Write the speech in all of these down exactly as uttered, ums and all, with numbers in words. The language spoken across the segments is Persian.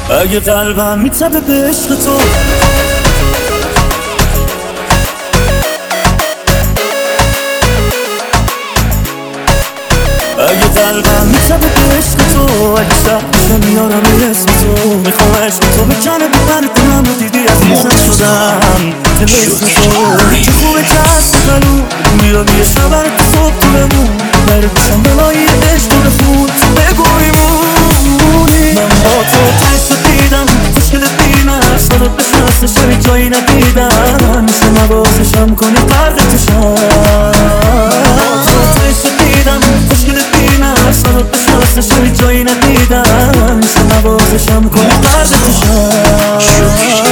اگه قلبم میتبه به عشق تو، اگه قلبم میتبه به عشق تو، اگه شب میشه میارم اسم تو، میخوام عشق تو بکنه ببن کنم و دیدی عزیزم شدم دل اسم تو. چه خوبه که هست قلوب میرم یه شبر تو صبح تو بمون، بره بشم بلایی عشق رو خود بگو میمونی. من با تو تشت دیدم خوشگلت بینم سالت بشنست شبی جایی ندیدم، میشه نوازشم کنی قرد تو شم. با تو تشت دیدم خوشگلت بینم سالت بشنست شبی جایی ندیدم، میشه نوازشم کنی قرد تو شم.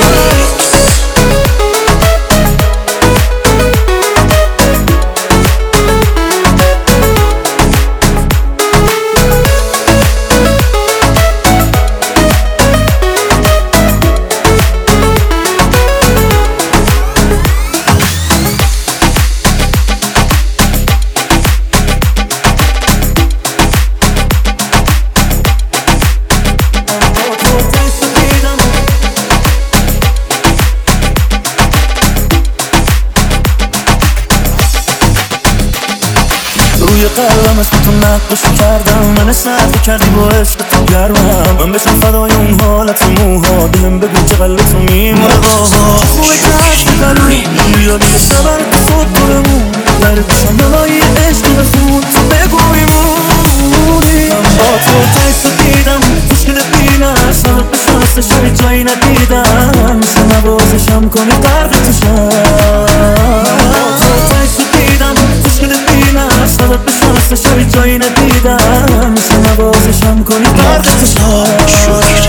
روی قلبم اسم تو نقاشی کردم، من سرد کردی با عشق تو گرمم، من بشم فدای اون حالت موها، دلم بگو که قلب تو میمونه باها. خوبه که هست قلوب یاد یه شبر تو صبح تو بمون، بره بشم بلایی عشق رو خود تو بگو میمونی. من با تو تشت دیدم خوشگلت بینم سالت بشنست شبی جایی ندیدم، میشه نوازشم کنی قرد تو شم. من با تو تشت دیدم خوشگلت بینم سالت بشنست شبی جایی ندیدم، میشه نوازشم کنی قرد تو شم.